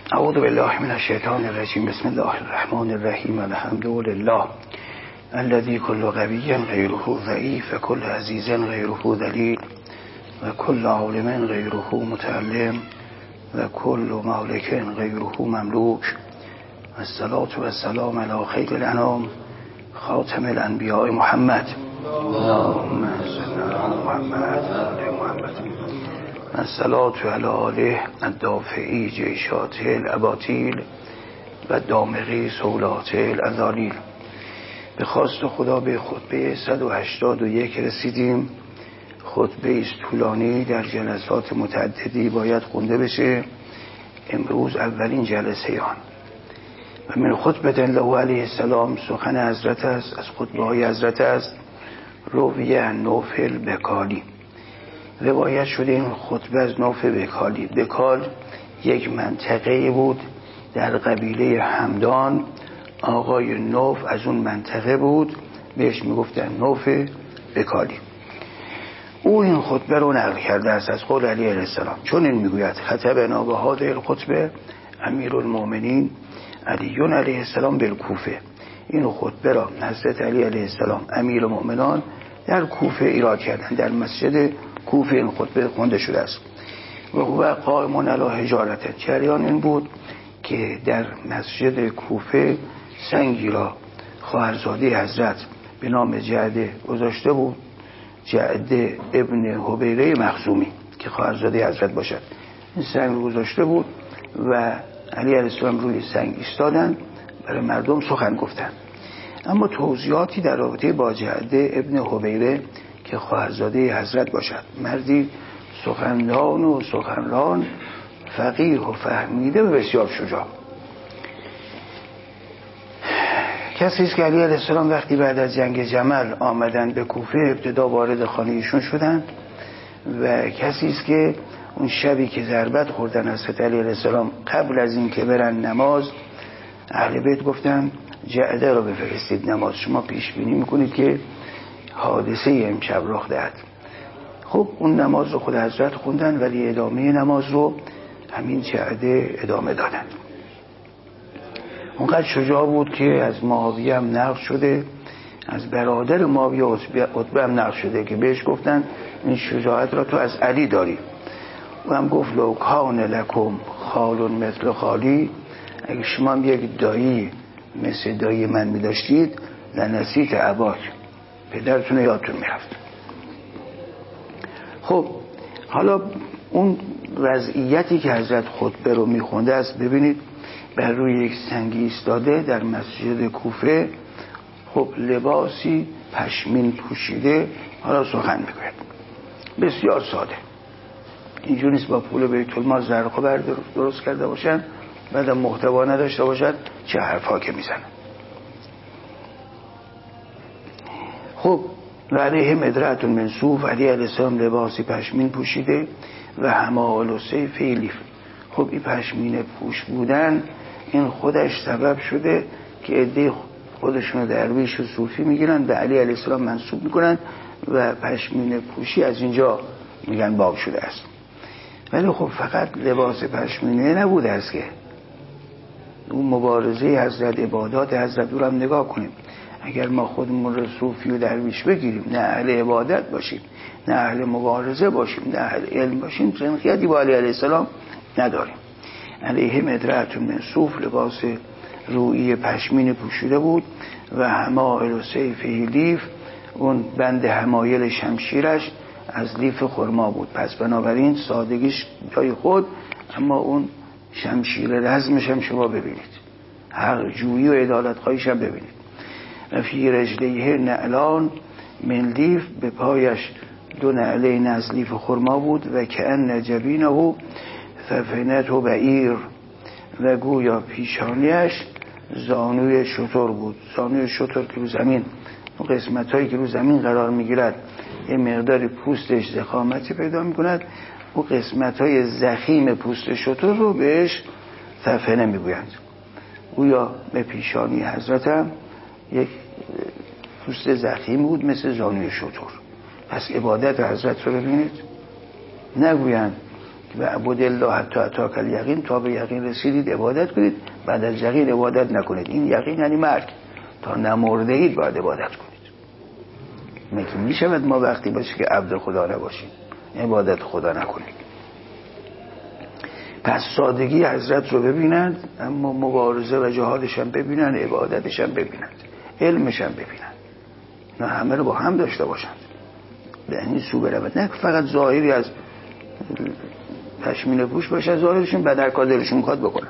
اعوذ بالله من الشیطان الرجیم. بسم الله الرحمن الرحیم. الحمد لله الذي كل قوي غيره ضعيف وكل عزيز غيره ذليل وكل عالم غيره متعلم وكل مالك غيره مملوك. الصلاة والسلام على خير الأنام خاتم الأنبياء محمد. اللهم صل على محمد وآل محمد. الصلاة على آله الدافعی جیشات الاباطیل و دامغی سولات الازالیل. به خواست خدا به خطبه 181 رسیدیم. خطبه است طولانی، در جلسات متعددی باید خونده بشه. امروز اولین جلسه آن و من خطبه الله علیه السلام سخن حضرت است، از خطبه های حضرت است. رویه نوفل بکالی، روایت شده این خطبه از نوفل بکالی. بکال یک منطقه بود در قبیله همدان. آقای نوف از اون منطقه بود، بهش میگفتن نوف بکالی. او این خطبه رو نقل کرده است از قول علی علیه السلام. چون این میگوید خطبنا بهذه الخطبه امیر المؤمنین علی علیه السلام بالکوفه. این خطبه را حضرت علی علیه السلام امیر المؤمنان در کوفه ایراد کردن. در مسجد کوفه این خطبه خونده شده است. و هو قائم علی حجارت. جریان این بود که در مسجد کوفه سنگی را خواهرزاده حضرت به نام جعده گذاشته بود، جعده ابن حبیره مخزومی که خواهرزاده حضرت باشد. این سنگ رو گذاشته بود و علی علیه السلام روی سنگ ایستادن، برای مردم سخن گفتن. اما توضیحاتی در رابطه با جعده ابن حبیره که خواهرزاده حضرت باشد، مردی سخندان و سخنران، فقیه و فهمیده و بسیار شجاع. کسی است که علی علیه السلام وقتی بعد از جنگ جمل آمدن به کوفه ابتدا وارد خانه ایشون شدن و کسی است که اون شبی که ضربت خوردن حضرت علی علیه السلام قبل از این که برن نماز، اهل بیت گفتن جعده را بفرستید نماز، شما پیش بینی میکنید که حادثه امشب رخ دهد. خب اون نماز رو خود حضرت خوندن ولی ادامه نماز رو همین جعده ادامه دادن. اونقدر شجاع بود که از معاویه هم نقل شده، از برادر معاویه عتبه هم نقل شده که بهش گفتن این شجاعت را تو از علی داری. و هم گفت لو کان لکم خال مثل خالی، اگه شما هم یک دایی مثل دایی من می داشتید لنسیت اباک، پدرتون یادتون می رفت. خب حالا اون وضعیتی که حضرت خطبه رو می خونده است، ببینید بر روی یک سنگی ایستاده در مسجد کوفه. خب لباسی پشمین پوشیده، حالا سخن میگوید بسیار ساده. اینجور نیست با پول بیت المال زرقه درست کرده باشن بعدم محتوا نداشته باشد چه حرفا که میزنن. خب و علیه مدرعتون من صوف، علی علیه السلام لباسی پشمین پوشیده و حمال و سیف لیف. خب این پشمین پوش بودن این خودش سبب شده که عده خودشون درویش و صوفی میگیرن به علی علیه السلام منسوب میکنن و پشمین پوشی از اینجا میگن باب شده است. ولی خب فقط لباس پشمینه نبوده است که اون مبارزه حضرت، عبادات حضرت رو هم نگاه کنیم. اگر ما خودمون رو صوفی و درویش بگیریم، نه اهل عبادت باشیم، نه اهل مبارزه باشیم، نه اهل علم باشیم، سنخیتی با علی علیه السلام نداریم. علیه مدرعتون من صوف، لباس روئی پشمین پوشیده بود و حمائل و سیف لیف، اون بند حمایل شمشیرش از لیف خرما بود. پس بنابراین سادگیش جای خود، اما اون شمشیر رزمش هم شما ببینید، حق جویی و عدالت خواهیش هم ببینید. و فی رجلیه نعلان من لیف، به پایش دو نعلین از لیف خرما بود و کأن جبینه سفینت و بعیر، و گویا پیشانیش زانوی شتر بود. زانوی شتر که رو زمین، اون قسمت هایی که رو زمین قرار میگیرد یه مقدار پوستش ضخامتی پیدا میکند، اون قسمت های ضخیم پوست شتر رو بهش سفینه میگویند. گویا به پیشانی حضرت هم یک پوست ضخیم بود مثل زانوی شتر. پس عبادت حضرت رو ببینید، نگویند و عبد الله حتی اتاک الیقین، تا به یقین رسیدید عبادت کنید، بعد از یقین عبادت نکنید. این یقین یعنی مرگ، تا نمرده اید باید عبادت کنید. مگه میشود ما وقتی باشه که عبد خدا نباشیم عبادت خدا نکنید؟ پس سادگی حضرت رو ببینند، اما مبارزه و جهادش هم ببینند، عبادتش هم ببینند، علمش هم ببینند، نه همه رو با هم داشته باشند، به این سو برود، نه فقط ظاهری از پشمینه پوش باشه، ظاهرشون بدر کار دلشون میخواد بکنن.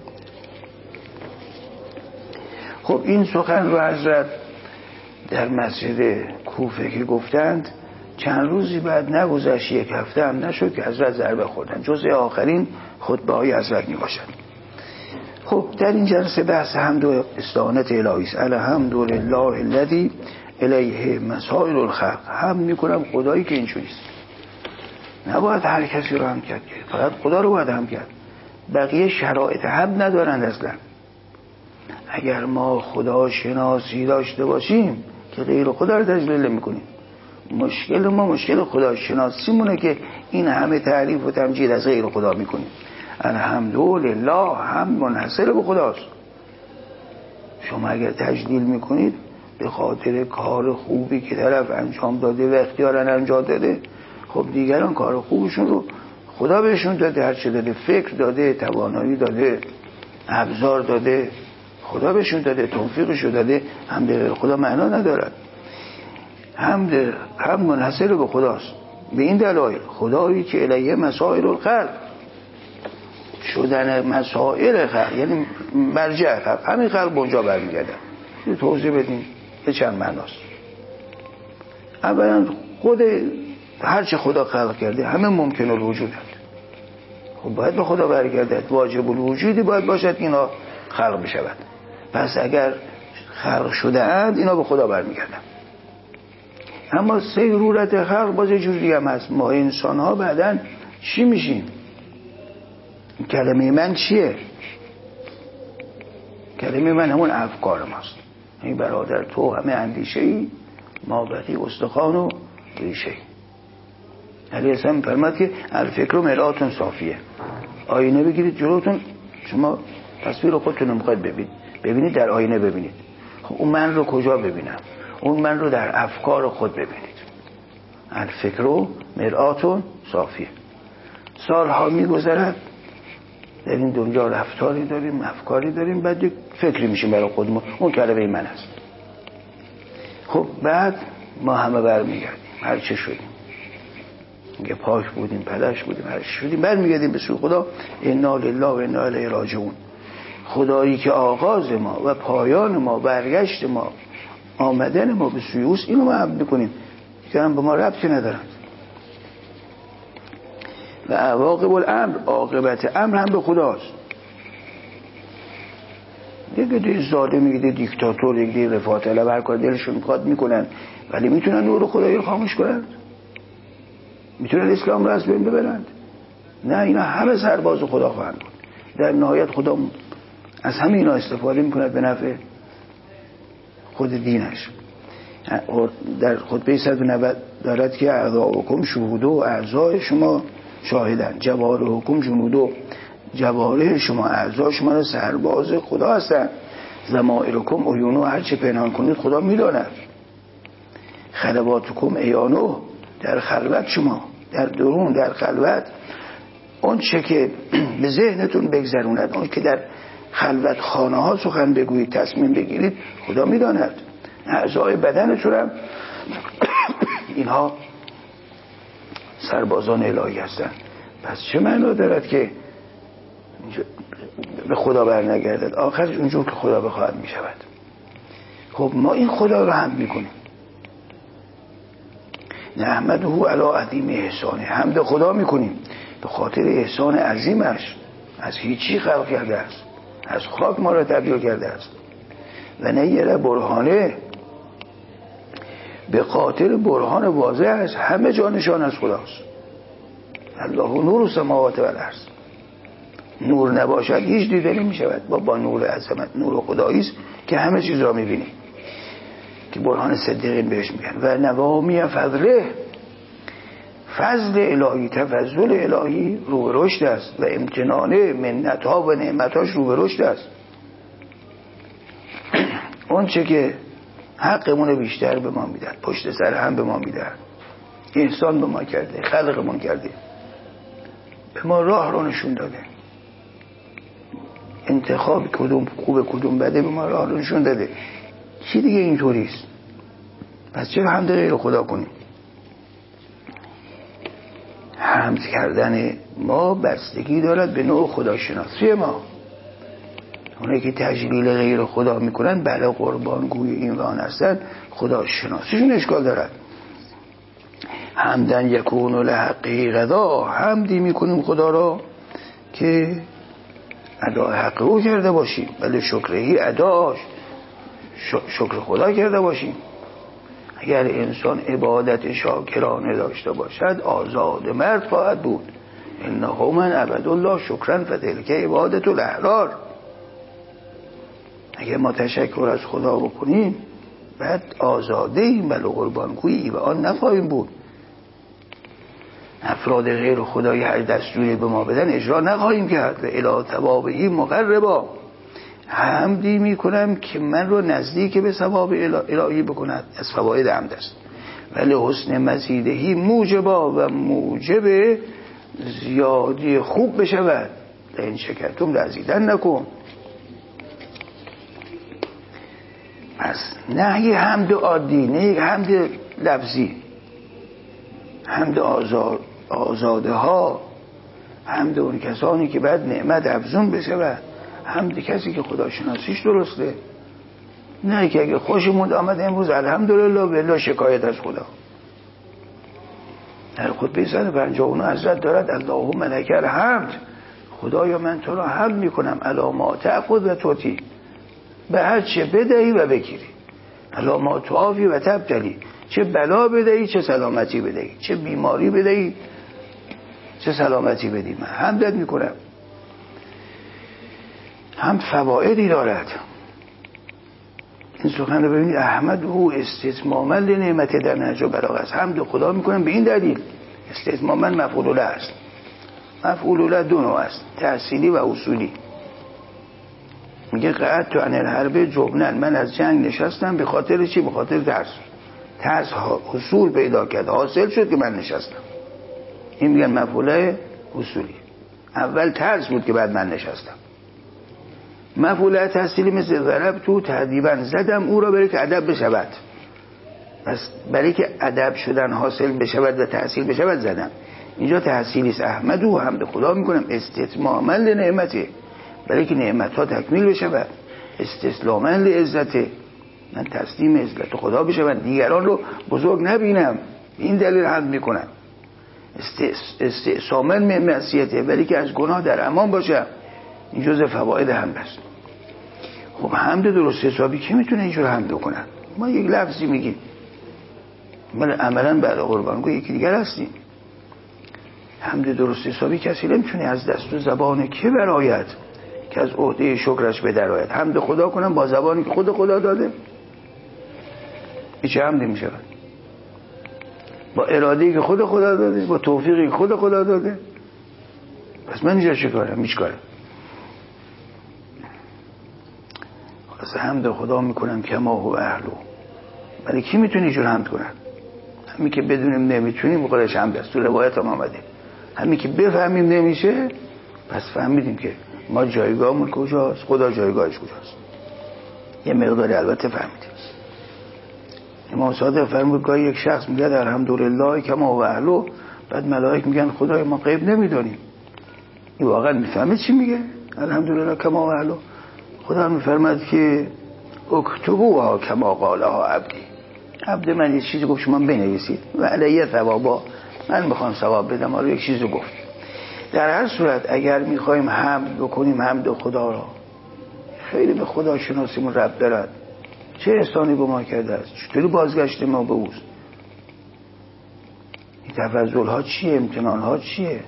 خب این سخن رو حضرت در مسجد کوفه که گفتند، چند روزی بعد نگذشت، یک هفته هم نشد که حضرت ضربه خوردن. جزء آخرین خطبه های حضرت می باشد. خب در این جلسه بحث حمد و استعانت الهی است. الحمدلله الذی الیه مسائل الخلق. حمد میکنم خدایی که اینجوری است. نباید هر کسی رو حمد کرد، فقط خدا رو باید حمد کرد. بقیه شرایط حمد ندارند اصلا. اگر ما خدا شناسی داشته باشیم که غیر خدا رو تجلیل میکنیم. مشکل ما مشکل خدا شناسی مونه که این همه تعریف و تمجید از غیر خدا میکنیم. الحمدلله، هم منحصر به خداست. شما اگر تجلیل میکنید به خاطر کار خوبی که طرف انجام داده و اختیارا انجام داده، خب دیگران کار خوبشون رو خدا بهشون داده، هرچه داده، فکر داده، توانایی داده، ابزار داده، خدا بهشون داده، توفیقشو داده. حمد خدا معنا ندارد. هم منحصر به خداست. به این دلایل خدایی که الیه مسائل الخلق، شدن مسائل خلق یعنی مرجع خلق، همین خلق به اونجا برمیگردن. توضیح بدیم به چند معناست. اولا خود هرچه خدا خلق کرده همه ممکن الوجود هست. خب باید به خدا برگردد، واجب الوجودی باید باشد اینا خلق بشود. پس اگر خلق شده اند اینا به خدا برمیگردن. اما سیرورت خلق باز جوری هم هست. ما انسان ها بعداً چی میشیم؟ کلمه من چیه؟ کلمه من همون افکار ماست. این برادر تو همه اندیشه ای، ما بقی استخوان و ریشه ای. علی اسلام فرماد که الفکر و مرآتون صافیه. آینه بگیرید جلوتون، شما تصویر خودتون رو میخواید ببینید در آینه ببینید. خب اون من رو کجا ببینم؟ اون من رو در افکار خود ببینید. الفکر و مرآتون صافیه. سالها میگذرد در این دنیا رفتاری داریم، افکاری داریم، بعد یک فکری میشیم برای خودمون، اون کلمه من هست. خب بعد ما همه برمیگردیم هر چه شدیم، میگه پاک بودیم، پلش بودیم، هر چه شدیم برمیگردیم به سوی خدا. انا لله و انا الیه راجعون. خدایی که آغاز ما و پایان ما، برگشت ما، آمدن ما به سوی اوست، اینو ما عبد میکنیم که هم به ما ربطی ندارن. و عواقب الامر، عاقبت امر هم به خداست. دیگه ظالم، میگه دیکتاتور، دیگه رفاه طلب، هر کار دلشون میخواد میکنن، ولی میتونن نور خدایی رو خاموش کنن؟ میتونن اسلام رو از بین ببرند؟ نه، اینا همه سرباز خدا خواهند بود. در نهایت خدا از همه اینا استفاده میکنه به نفع خود دینش. در خطبه 190 دارد که اعضاءکم شهود و اعضای شما شاهدن، جوارحکم جنود و جوارح شما، اعضای شما را سرباز خدا هستن. ضمائرکم عیون، هر چه پنهان کنید خدا میداند. خلواتکم عیانو، در خلوت شما، در درون، در خلوت اون چه که به ذهنتون بگذروند، اون که در خلوت خانه ها سخن بگویید، تصمیم بگیرید، خدا میداند. اعضای بدنتون هم اینها سربازان الهی هستند. پس چه معنا دارد که به خدا برنگردد؟ آخرش اونجور که خدا بخواهد می شود. خب ما این خدا رو حمد میکنیم. نحمده علی عظیم احسانه، حمد خدا میکنیم به خاطر احسان عظیمش. از هیچی خلق کرده است، از خاک ما را تبدیل کرده است. و نیر برهانه، به خاطر برهان واضحش همه جا نشان از خداست. الله نور السماوات و الارض. نور نباشد هیچ دیده نمی شود. با نور عظمت، نور خدایی است که همه چیز را میبینی، که برهان صدیقین بهش میگن. و نوامی فضله، فضل الهی، تفضل الهی رو به رشد است و امتنانه منتها و نعمتاش رو به رشد است. اون چه که حقمون بیشتر به ما میدن، پشت سر هم به ما میدن، احسان به ما کرده، خلقمون کرده، به ما راه رو نشون داده، انتخاب کدوم خوبه کدوم بده به ما راه رو نشون داده. چی دیگه اینطوریست؟ پس چرا حمد غیر خدا کنیم؟ حمد کردن ما بستگی دارد به نوع خداشناسی ما. اونایی که تجلیل غیر خدا میکنن بله قربانگوی این راه هستن، خداشناسیشون اشکال دارد. حمدن یکون لحقی غدا، حمدی میکنیم خدا را که ادای حق او کرده باشیم، بله شکرهی اداش شکر خدا کرده باشیم. اگر انسان عبادت شاکرانه داشته باشد آزاد مرد خواهد بود. انه من عبدالله شکرا فتلک عبادت الاحرار. اگر ما تشکر از خدا بکنیم بعد آزاده ایم، بله قربانگویی و آن نخواهیم بود. افراد غیر خدای هر دستوری به ما بدن اجرا نخواهیم کرد. و الی ثوابه مقربا، حمدی میکنم که من رو نزدیک به ثواب الهی بکند، از فواید حمد است. ولی حسن مزیدهی موجبا، و موجب زیادی خوب بشود. لئن شکرتم لازیدنکم. پس نه یه حمد عادی، نه یک حمد لفظی، حمد آزاده ها، حمد اون کسانی که بعد نعمت افزون بشود، حمد کسی که خداشناسیش درسته. نه که اگه خوشمون آمد امروز الحمدلله بلا شکایت از خدا. در خطبه 159 حضرت دارد اللهم لک الحمد، خدایا من تو را حمد میکنم علی ما تأخذ و تعطی، به هر چه بدهی و بگیری، علی ما تعافی و تبتلی، چه بلا بدهی چه سلامتی بدهی، چه بیماری بدهی چه سلامتی بدهی، من حمدت میکنم. هم فوائدی دارد. این سخن رو ببینید، احمد او استتماما لنعمت در نهج البلاغه است. حمد خدا میکنم به این دلیل، استتماما مفعول له است. مفعول له دو نوع است، تحصیلی و اصولی. میگه قعدت عن الحرب جبنن، من از جنگ نشستم به خاطر چی؟ به خاطر ترس حصول پیدا کرد، حاصل شد که من نشستم. این میگن مفعول اصولی. اول ترس بود که بعد من نشستم. مفعول تحصیلی مثل ضرب تو تهدیبا، زدم او را برای که ادب بشود. پس برای که ادب شدن حاصل بشود و تحصیل بشود زدم. اینجا تحصیلی است. احمد او حمد خدا میکنم استتماما لنعمته، برای که نعمت ها تکمیل بشود، استسلاما لعزته، من تسلیم عزت خدا بشم، دیگران رو بزرگ نبینم، این دلیل حمد میکنم. استعصاما من معصیته، برای که از گناه در امان باشم. این جزء فواید حمد است. خب حمد درست حسابی کی میتونه اینجور حمد کنه؟ ما یک لفظی میگیم، من عملا بعد قربانگو یکی دیگر هستیم. حمد درست حسابی کسی نمیتونه از دست و زبان که برآید که از عهده شکرش به در آید. حمد خدا کنم با زبانی که خود خدا داده، هیچ حمدی میشه. با اراده‌ای که خود خدا داده، با توفیقی که خود خدا داده، پس من اینجا چه کارم؟ هیچ کارم. از حمد خدا میکنم کما هو اهلو. ولی کی میتونه اینجور حمد کنه؟ همین که بدونیم نمیتونیم خودش حمد است. تو روایت هم آمده همین که بفهمیم نمیشه، پس فهمیدیم که ما جایگاهمون کجاست، خدا جایگاهش کجاست. یه مقداری البته فهمیدیم. امام صادق فرمود گاهی یک شخص میگه الحمدلله کما هو اهلو، بعد ملائک میگن خدای ما غیب نمیدونیم. این واقعا میفهمه چی میگه؟ الحمدلله کما هو اهلو. خدا میفرماد که اکتبوها کما قالها عبدی، عبد من یه چیزی گفت شما بنویسید و علیه ثوابا، من میخوام ثواب بدم. آره یک چیزی گفت. در هر صورت اگر میخوایم حمد بکنیم، حمد خدا را خیلی به خدا شناسیمون ربط دارد. چه احسانی به ما کرده است، چطوری بازگشت ما به اوست، این تفضل ها چیه، امتنان ها چیه.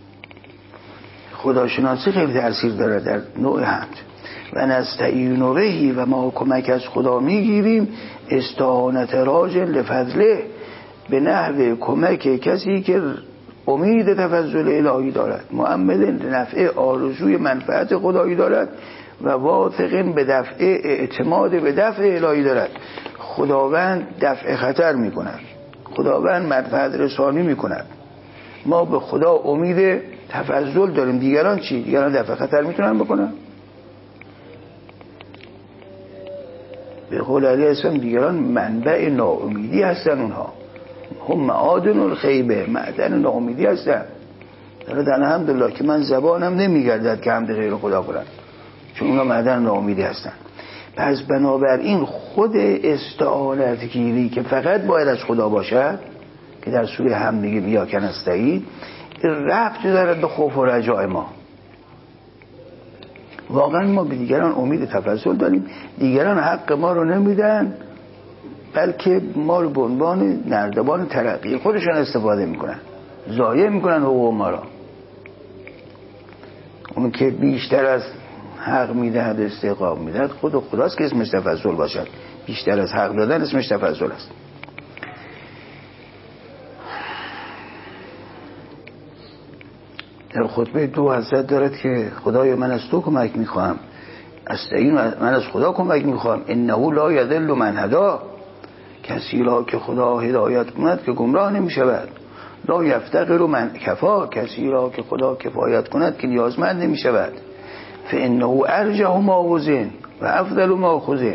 خداشناسی خیلی تأثیر داره در نوع حمد. و نستعین بهی، و ما کمک از خدا میگیریم، استعانت راج لفضله، به نحو کمک کسی که امید تفضل الهی دارد، مؤمل نفع آرزوی منفعت خدایی دارد و واثق به دفع اعتماد به دفع الهی دارد. خداوند دفع خطر میکند، خداوند منفعت رسانی میکند. ما به خدا امید تفضل داریم. دیگران چی؟ دیگران دفع خطر میتونن بکنن؟ به قول علیه السلام دیگران منبع ناامیدی هستن، اونها هم معادن الخیبه، معدن ناامیدی هستن. الحمدلله که من زبانم نمیگردد که حمد غیر خدا کنم، چون اونها معدن ناامیدی هستن. پس بنابراین خود استعانت گیری که فقط باید از خدا باشد که در سوره هم میگه بیا کن استعین، ربط دارد به خوف و رجاء ما. واقعا ما به دیگران امید تفضل داریم، دیگران حق ما رو نمیدن، بلکه ما رو به عنوان نردبان ترقی خودشون استفاده میکنن، ضایع میکنن حقوق ما را. اون که بیشتر از حق میدهد استحقاق میدهد خود خداست که اسمش تفضل باشد. بیشتر از حق دادن اسمش تفضل است. در خطبه 2 حضرت دارد که خدای من از تو کمک میخواهم، استعین، من از خدا کمک میخواهم. انه لا یضل من هدا، کسی را که خدا هدایت کند که گمراه نمیشود. لا یفتقر من کفا، کسی را که خدا کفایت کند که نیازمند نمیشود. فانه ارجح ما وزن و افضل ما خزن.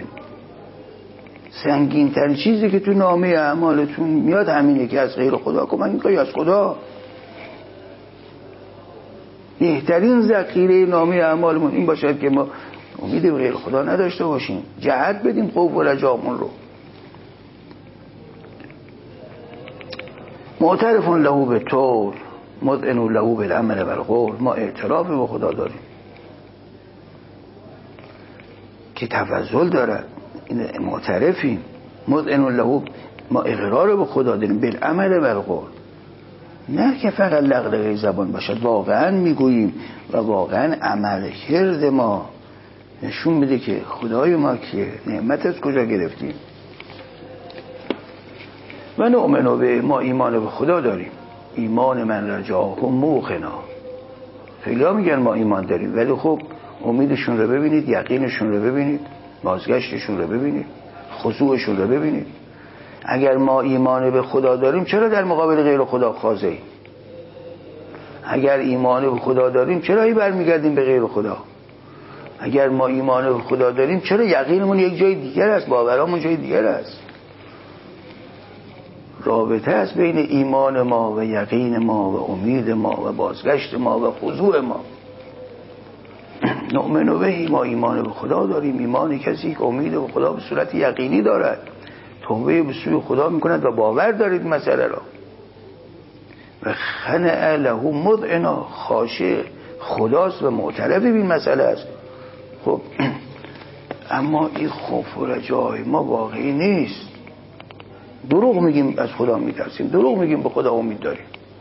سنگین ترین چیزی که تو نامه اعمالتون میاد همینه که از غیر خدا کمک میخوای، از خدا. بهترین ذخیره نامه اعمالمون این باشد که ما امید به غیر خدا نداشته باشیم، جهت بدیم خوف و رجامون رو. معترف له به طور مذعن له بالعمل والقول، ما اعتراف به خدا داریم که تفضل دارد، این معترفیم. مذعن له، ما اقرار به خدا داریم بالعمل والقول، نه که فقط لغدغه زبان باشد، واقعا میگوییم و واقعا عمل کرد ما نشون میده که خدای ما که نعمت از کجا گرفتیم. و نؤمن به، ما ایمان به خدا داریم. ایمان من رجاه و موقنا. خیلی ها میگن ما ایمان داریم، ولی خب امیدشون رو ببینید، یقینشون رو ببینید، بازگشتشون رو ببینید، خضوعشون رو ببینید. اگر ما ایمان به خدا داریم چرا در مقابل غیر خدا خاضعیم؟ اگر ایمان به خدا داریم چرا هی برمیگردیم به غیر خدا؟ اگر ما ایمان به خدا داریم چرا یقینمون یک جای دیگر است، باورمون جای دیگر است؟ رابطه است بین ایمان ما و یقین ما و امید ما و بازگشت ما و خضوع ما. نؤمن به، ما ایمان به خدا داریم. ایمان کسی که امید به خدا به صورت یقینی دارد، توبه به سوی خدا میکند و باور دارید مسئله را. و خنع له مذعنا، خاشع خداست و معترف این مسئله است. خب اما این خوف و رجای ما واقعی نیست. دروغ میگیم از خدا میترسیم، دروغ میگیم به خدا امید داریم.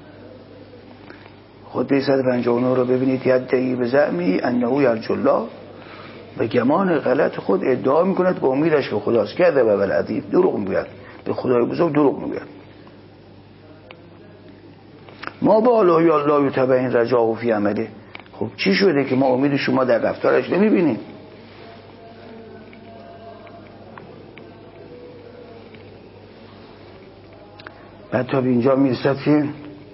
خطبه 159 رو ببینید. یدعی به زعمی انه یرجو الله، به گمان غلط خود ادعا میکند که امیدش به خداست. کرده و ولعدی، دروغ میگوید، به خدای بزرگ دروغ میگوید. ما با الله یتبعین رجاء فی عمله. خب چی شده که ما امید شما در رفتارش نمیبینیم؟ بعد تا به اینجا میرسد که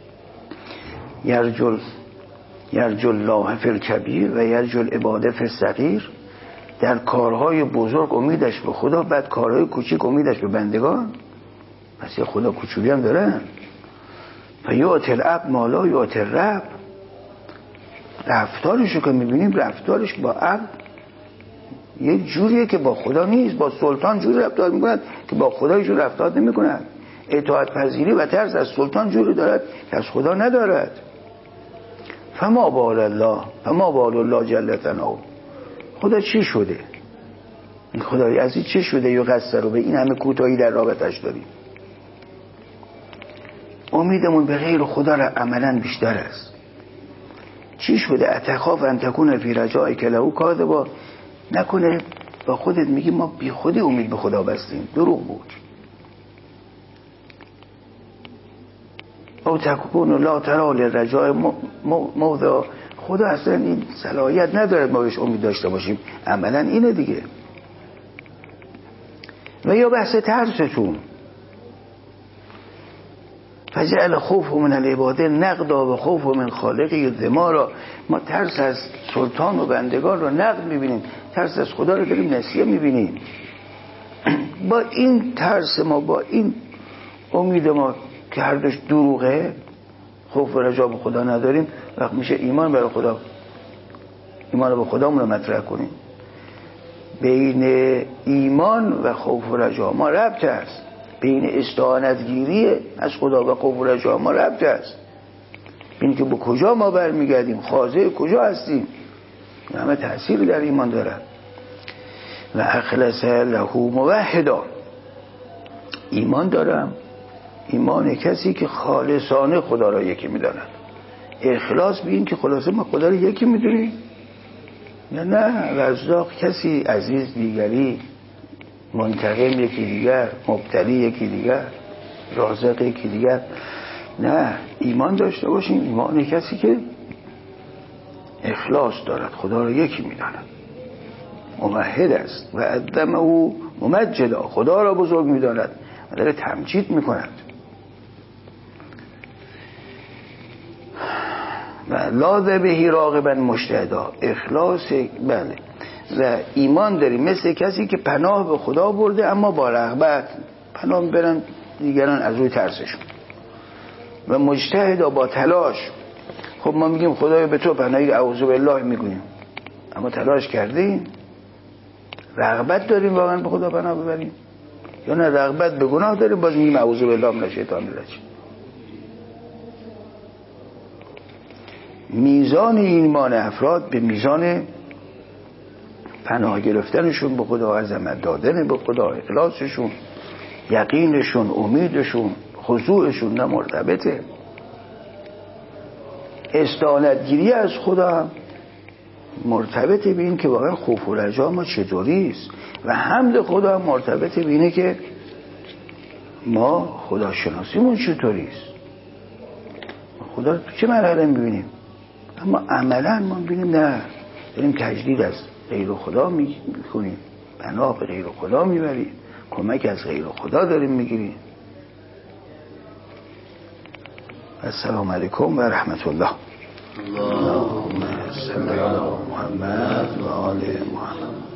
یرجو الله فی الکبیر و یرجو العباده فی الصغیر. در کارهای بزرگ امیدش به خدا، بعد کارهای کوچیک امیدش به بندگان. پس یه خدا کوچولی هم دارن. فیعط العبد ما لا یعط الرب. رفتارشو که میبینیم رفتارش با عبد یه جوریه که با خدا نیست. با سلطان جوری رفتار میکند که با خدا یه جور رفتار نمیکند. اطاعت پذیری و ترس از سلطان جوری دارد که از خدا ندارد. فما بال الله جل ثناؤه. خدا چی شده؟ این خدای عزیز چی شده یا قصر رو به این همه کوتاهی در رابطش داریم؟ امیدمون به غیر خدا را عملا بیشتر است. چی شده؟ اتخاف ان تکون فی رجاء کله کاذبا. نکنه با خودت میگی ما بی خودی امید به خدا بستیم، دروغ بود. او تکون لا ترى للرجاء موضع. خدا اصلا این صلاحیت نداره ما بهش امید داشته باشیم. عملا اینه دیگه. و یا بحث ترستون، فجعل خوف من العباده نقدا و خوف من خالقی ذما را. ما ترس از سلطان و بندگان رو نقد میبینیم، ترس از خدا رو داریم نسیه میبینیم. با این ترس ما، با این امید ما که هر دوش دروغه، خوف و رجا به خدا نداریم، وقت میشه ایمان برای خدا، ایمان به خدامون رو مطرح کنیم. بین ایمان و خوف و رجا ما ربط هست، بین استعانتگیری از خدا و خوف و رجا ما ربط هست. این که به کجا ما برمیگردیم، خاضع کجا هستیم، همه تأثیری در ایمان دارد. و اخلص له موحدا، ایمان دارم، ایمان کسی که خالصانه خدا را یکی میداند. اخلاص به این که خلاصه ما خدا را یکی میدونیم، نه رزاق کسی، عزیز دیگری، منتقم یکی دیگر، مبتلی یکی دیگر، رازق یکی دیگر. نه، ایمان داشته باشیم، ایمان کسی که اخلاص دارد، خدا را یکی میداند، موحد است. و عظمه او ممجدا، خدا را بزرگ میداند و داره تمجید میکند. و لاذ بهی راغبا مجتهدا، اخلاص، بله. و ایمان داریم مثل کسی که پناه به خدا برده اما با رغبت، پناه برن دیگران از روی ترسشون. و مجتهدا، با تلاش. خب ما میگیم خدایا به تو پناهی، اعوذ بالله میگویم، اما تلاش کردیم، رغبت داریم واقعا به خدا پناه ببریم، یا نه رغبت به گناه داریم باز میگیم اعوذ بالله من الشیطان الرجیم. میزان ایمان افراد به میزان پناه گرفتنشون به خدا، عظمت دادن به خدا، اخلاصشون، یقینشون، امیدشون، خضوعشون نه مرتبطه. استعانتگیری از خدا هم مرتبطه به این که واقعا خوف و رجا ما چطوریست، و حمد خدا هم مرتبطه به اینه که ما خداشناسیمون چطوریست، خدا رو تو چه مرحله میبینیم. اما عملا ما ببینیم نه، داریم تجدید از غیر خدا میکنیم، پناه به غیر خدا میبریم، کمک از غیر خدا داریم میگیریم. السلام علیکم و رحمت الله. اللهم صل علی محمد و آل محمد.